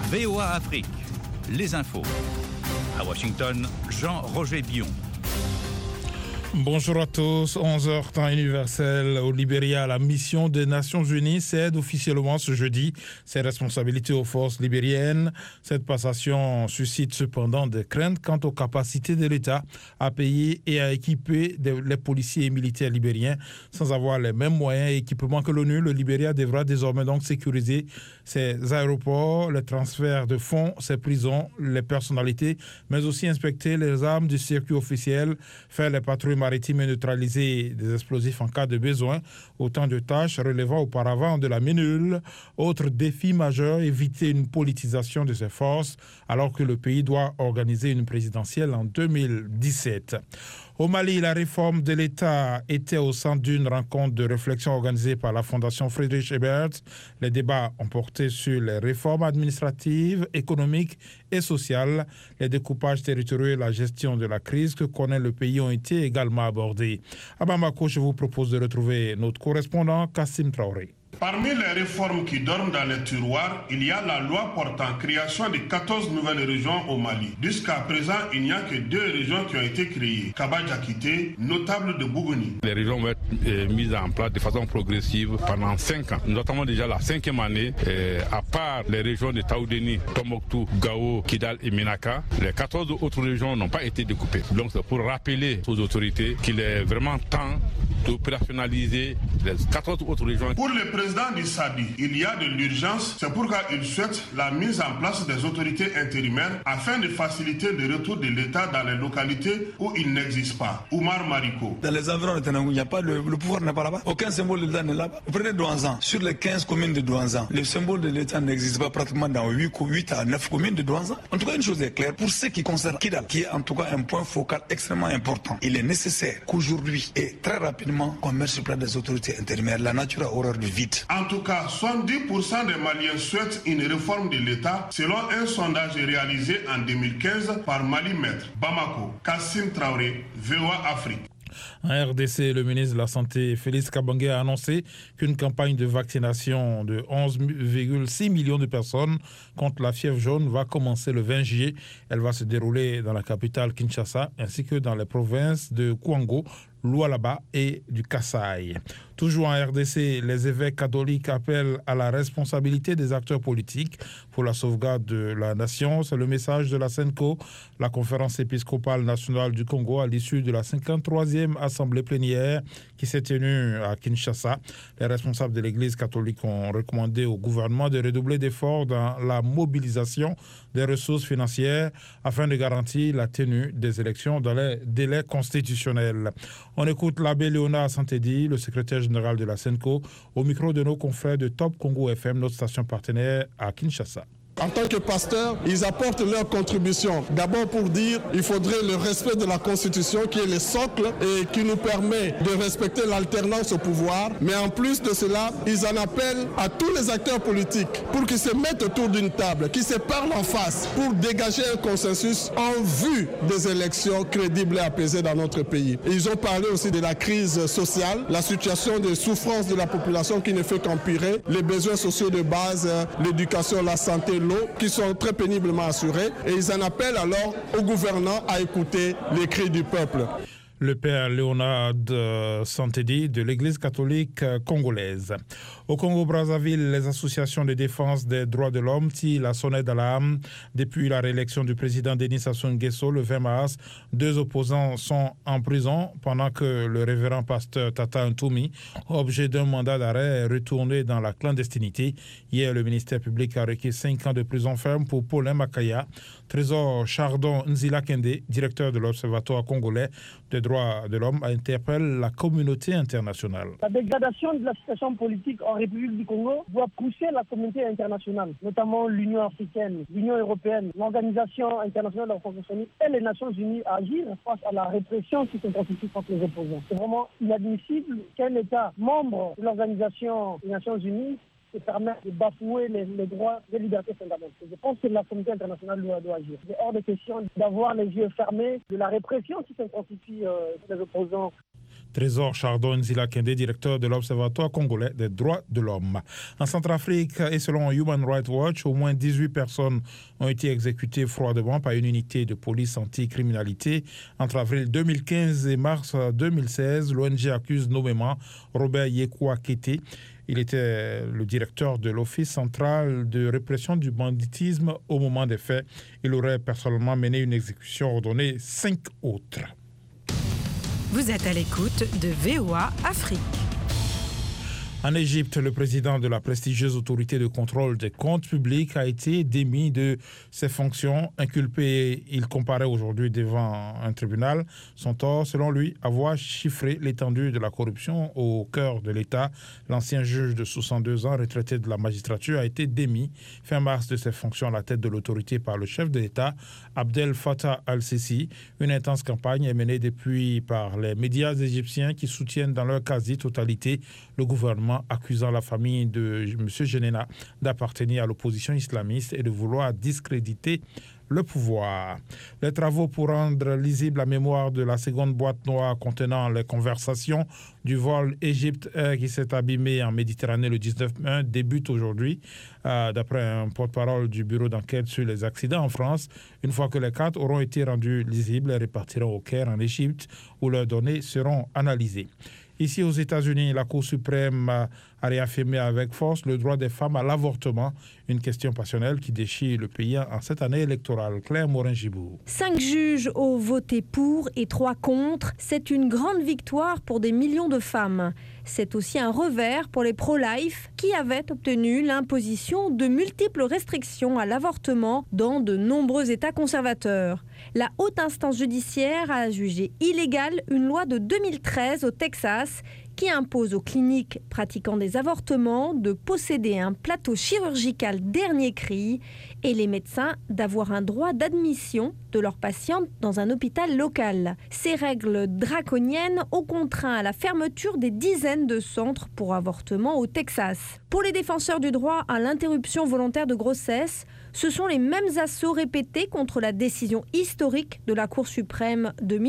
VOA Afrique, les infos. À Washington, Jean-Roger Bion. Bonjour à tous, 11h temps universel au Libéria. La mission des Nations Unies cède officiellement ce jeudi ses responsabilités aux forces libériennes. Cette passation suscite cependant des craintes quant aux capacités de l'État à payer et à équiper les policiers et militaires libériens. Sans avoir les mêmes moyens et équipements que l'ONU, le Libéria devra désormais donc sécuriser ses aéroports, les transferts de fonds, ses prisons, les personnalités, mais aussi inspecter les armes du circuit officiel, faire les patrouilles maritimes et neutraliser des explosifs en cas de besoin. Autant de tâches relevant auparavant de la MINUL. Autre défi majeur, éviter une politisation de ses forces alors que le pays doit organiser une présidentielle en 2017. Au Mali, la réforme de l'État était au centre d'une rencontre de réflexion organisée par la Fondation Friedrich Ebert. Les débats ont porté sur les réformes administratives, économiques et sociales. Les découpages territoriaux et la gestion de la crise que connaît le pays ont été également abordés. À Bamako, je vous propose de retrouver notre correspondant Kassim Traoré. Parmi les réformes qui dorment dans les tiroirs, il y a la loi portant création de 14 nouvelles régions au Mali. Jusqu'à présent, il n'y a que 2 régions qui ont été créées. Kaba-Diakité, notable de Bougouni. Les régions vont être mises en place de façon progressive pendant 5 ans. Nous attendons déjà la 5e année. À part les régions de Taoudeni, Tombouctou, Gao, Kidal et Ménaka, les 14 autres régions n'ont pas été découpées. Donc c'est pour rappeler aux autorités qu'il est vraiment temps d'opérationnaliser les 14 autres régions. Pour le président du SADI, il y a de l'urgence. C'est pourquoi il souhaite la mise en place des autorités intérimaires afin de faciliter le retour de l'État dans les localités où il n'existe pas. Oumar Mariko. Dans les environs de Tanangou, il n'y a pas le pouvoir n'est pas là-bas. Aucun symbole de l'État n'est là-bas. Vous prenez Douanzan. Sur les 15 communes de Douanzan, le symbole de l'État n'existe pas pratiquement dans 8 à 9 communes de Douanzan. En tout cas, une chose est claire. Pour ce qui concerne Kidal, qui est en tout cas un point focal extrêmement important, il est nécessaire qu'aujourd'hui et très rapidement qu'on mette sur place des autorités intérimaires. La nature a horreur du vide. En tout cas, 70% des Maliens souhaitent une réforme de l'État selon un sondage réalisé en 2015 par Mali Maître. Bamako, Kassim Traoré, VOA Afrique. En RDC, le ministre de la Santé, Félix Kabange, a annoncé qu'une campagne de vaccination de 11,6 millions de personnes contre la fièvre jaune va commencer le 20 juillet. Elle va se dérouler dans la capitale Kinshasa ainsi que dans les provinces de Kouango, Lualaba et du Kasaï. Toujours en RDC, les évêques catholiques appellent à la responsabilité des acteurs politiques pour la sauvegarde de la nation. C'est le message de la CENCO, la conférence épiscopale nationale du Congo, à l'issue de la 53e assemblée plénière qui s'est tenue à Kinshasa. Les responsables de l'Église catholique ont recommandé au gouvernement de redoubler d'efforts dans la mobilisation des ressources financières afin de garantir la tenue des élections dans les délais constitutionnels. On écoute l'abbé Léonard Santedi, le secrétaire général de la CENCO, au micro de nos confrères de Top Congo FM, notre station partenaire à Kinshasa. En tant que pasteurs, ils apportent leur contribution. D'abord pour dire qu'il faudrait le respect de la Constitution qui est le socle et qui nous permet de respecter l'alternance au pouvoir. Mais en plus de cela, ils en appellent à tous les acteurs politiques pour qu'ils se mettent autour d'une table, qu'ils se parlent en face pour dégager un consensus en vue des élections crédibles et apaisées dans notre pays. Et ils ont parlé aussi de la crise sociale, la situation de souffrance de la population qui ne fait qu'empirer, les besoins sociaux de base, l'éducation, la santé, qui sont très péniblement assurés, et ils en appellent alors au gouvernement à écouter les cris du peuple. Le père Léonard Santedi de l'Église catholique congolaise. Au Congo-Brazzaville, les associations de défense des droits de l'homme tirent la sonnette d'alarme. Depuis la réélection du président Denis Sassou Nguesso le 20 mars, 2 opposants sont en prison pendant que le révérend pasteur Tata Ntoumi, objet d'un mandat d'arrêt, est retourné dans la clandestinité. Hier, le ministère public a requis 5 ans de prison ferme pour Paulin Makaya. Trésor Chardon Nzila Kende, directeur de l'Observatoire congolais des droits de l'homme, interpelle la communauté internationale. La dégradation de la situation politique en République du Congo doit pousser la communauté internationale, notamment l'Union africaine, l'Union européenne, l'Organisation internationale de la francophonie et les Nations unies à agir face à la répression qui s'intensifie contre les opposants. C'est vraiment inadmissible qu'un État membre de l'Organisation des Nations unies se permettre de bafouer les droits des libertés fondamentales. Je pense que la communauté internationale doit agir. Il est hors de question d'avoir les yeux fermés de la répression qui s'intensifie des opposants. Trésor Chardon Nzila Kende, directeur de l'Observatoire congolais des droits de l'homme. En Centrafrique, et selon Human Rights Watch, au moins 18 personnes ont été exécutées froidement par une unité de police anti-criminalité entre avril 2015 et mars 2016. L'ONG accuse nommément Robert Yekwa Kete. Il était le directeur de l'Office central de répression du banditisme au moment des faits. Il aurait personnellement mené une exécution ordonnée 5 autres. Vous êtes à l'écoute de VOA Afrique. En Égypte, le président de la prestigieuse autorité de contrôle des comptes publics a été démis de ses fonctions. Inculpé, il comparaît aujourd'hui devant un tribunal. Son tort, selon lui, avoir chiffré l'étendue de la corruption au cœur de l'État. L'ancien juge de 62 ans, retraité de la magistrature, a été démis fin mars de ses fonctions à la tête de l'autorité par le chef de l'État, Abdel Fattah al-Sisi. Une intense campagne est menée depuis par les médias égyptiens qui soutiennent dans leur quasi-totalité le gouvernement, accusant la famille de M. Jenena d'appartenir à l'opposition islamiste et de vouloir discréditer le pouvoir. Les travaux pour rendre lisible la mémoire de la seconde boîte noire contenant les conversations du vol Égypte Air qui s'est abîmé en Méditerranée le 19 mai débutent aujourd'hui. D'après un porte-parole du bureau d'enquête sur les accidents en France, une fois que les cartes auront été rendues lisibles, elles repartiront au Caire en Égypte où leurs données seront analysées. Ici aux États-Unis, la Cour suprême a réaffirmé avec force le droit des femmes à l'avortement, une question passionnelle qui déchire le pays en cette année électorale. Claire Morin-Gibou. 5 juges ont voté pour et 3 contre. C'est une grande victoire pour des millions de femmes. C'est aussi un revers pour les pro-life qui avaient obtenu l'imposition de multiples restrictions à l'avortement dans de nombreux États conservateurs. La haute instance judiciaire a jugé illégale une loi de 2013 au Texas qui impose aux cliniques pratiquant des avortements de posséder un plateau chirurgical dernier cri et les médecins d'avoir un droit d'admission de leurs patientes dans un hôpital local. Ces règles draconiennes ont contraint à la fermeture des dizaines de centres pour avortement au Texas. Pour les défenseurs du droit à l'interruption volontaire de grossesse, ce sont les mêmes assauts répétés contre la décision historique de la Cour suprême de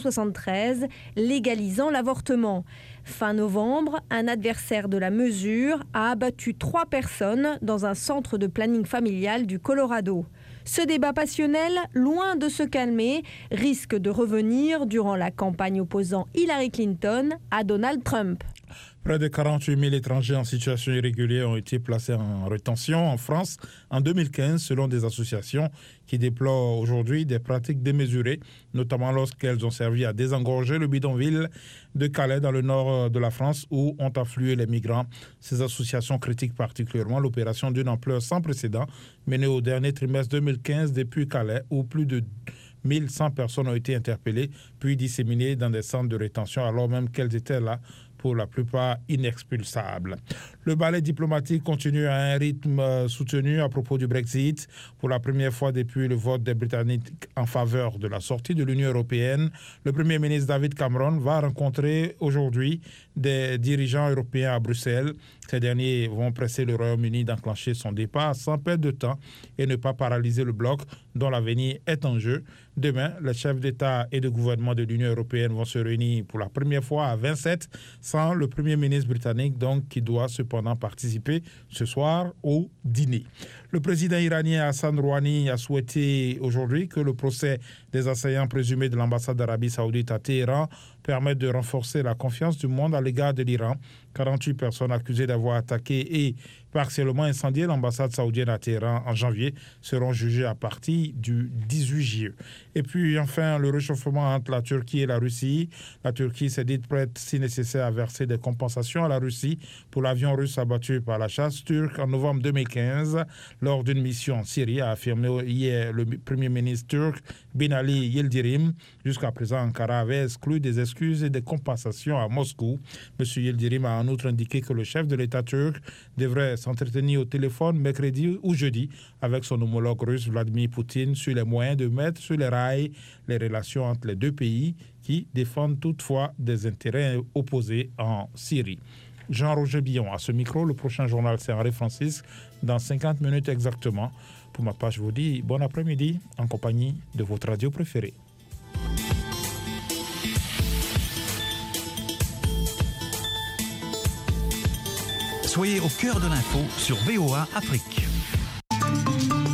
1973 légalisant l'avortement. Fin novembre, un adversaire de la mesure a abattu 3 personnes dans un centre de planning familial du Colorado. Ce débat passionnel, loin de se calmer, risque de revenir durant la campagne opposant Hillary Clinton à Donald Trump. Près de 48 000 étrangers en situation irrégulière ont été placés en rétention en France en 2015, selon des associations qui déplorent aujourd'hui des pratiques démesurées, notamment lorsqu'elles ont servi à désengorger le bidonville de Calais dans le nord de la France où ont afflué les migrants. Ces associations critiquent particulièrement l'opération d'une ampleur sans précédent menée au dernier trimestre 2015 depuis Calais où plus de 1100 personnes ont été interpellées puis disséminées dans des centres de rétention alors même qu'elles étaient là pour la plupart inexpulsables. Le ballet diplomatique continue à un rythme soutenu à propos du Brexit. Pour la première fois depuis le vote des Britanniques en faveur de la sortie de l'Union européenne, le Premier ministre David Cameron va rencontrer aujourd'hui des dirigeants européens à Bruxelles. Ces derniers vont presser le Royaume-Uni d'enclencher son départ sans perdre de temps et ne pas paralyser le bloc dont l'avenir est en jeu. Demain, les chefs d'État et de gouvernement de l'Union européenne vont se réunir pour la première fois à 27, sans le Premier ministre britannique, donc, qui doit cependant participer ce soir au dîner. Le président iranien Hassan Rouhani a souhaité aujourd'hui que le procès des assaillants présumés de l'ambassade d'Arabie Saoudite à Téhéran permette de renforcer la confiance du monde à l'égard de l'Iran. 48 personnes accusées d'avoir attaqué et partiellement incendié l'ambassade saoudienne à Téhéran en janvier seront jugées à partir du 18 juillet. Et puis enfin, le réchauffement entre la Turquie et la Russie. La Turquie s'est dite prête, si nécessaire, à verser des compensations à la Russie pour l'avion russe abattu par la chasse turque en novembre 2015 lors d'une mission en Syrie, a affirmé hier le Premier ministre turc Binali Yildirim. Jusqu'à présent, Ankara avait exclu des excuses et des compensations à Moscou. M. Yildirim a en outre indiqué que le chef de l'État turc devrait s'entretenir au téléphone mercredi ou jeudi avec son homologue russe Vladimir Poutine sur les moyens de mettre sur les rails les relations entre les deux pays qui défendent toutefois des intérêts opposés en Syrie. Jean-Roger Billon à ce micro. Le prochain journal, c'est Henri Francis, dans 50 minutes exactement. Pour ma part, je vous dis bon après-midi en compagnie de votre radio préférée. Soyez au cœur de l'info sur VOA Afrique.